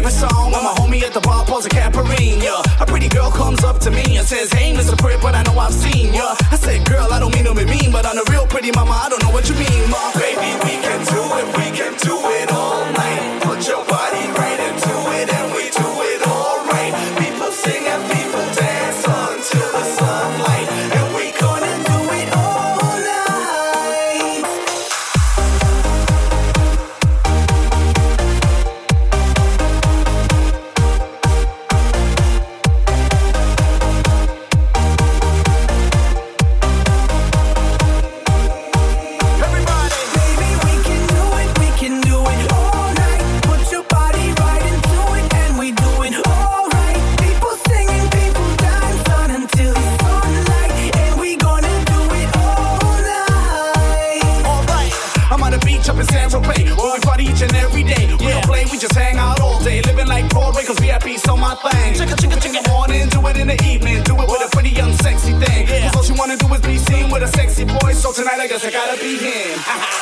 favorite song when my homie at the bar pulls a Caparine, yeah. A pretty girl comes up to me and says, hey, Mr. Crip, but I know I've seen ya. I said, girl, I don't mean to be mean, but on a real pretty mama, I don't know what you mean, ma. Baby, we can do it all night. Put your body right into it and we do it all right. People sing and people dance until the sunlight, and we gonna do it all night. Everybody, baby, we can do it all night. Put your body right into it and we do it all right. People singing, people dance on until the sunlight, and we gonna do it all night. All right, I'm on the beach up in San Tropez, where we party each and every day. We don't play, we just hang out all day, living like Broadway, cause VIP's on my thing. Chicka, chicka, chicka, in the morning, do it in the evening, do it with a pretty young sexy thing. Cause all she wanna do is be seen with a sexy boy, so tonight I guess I gotta be him.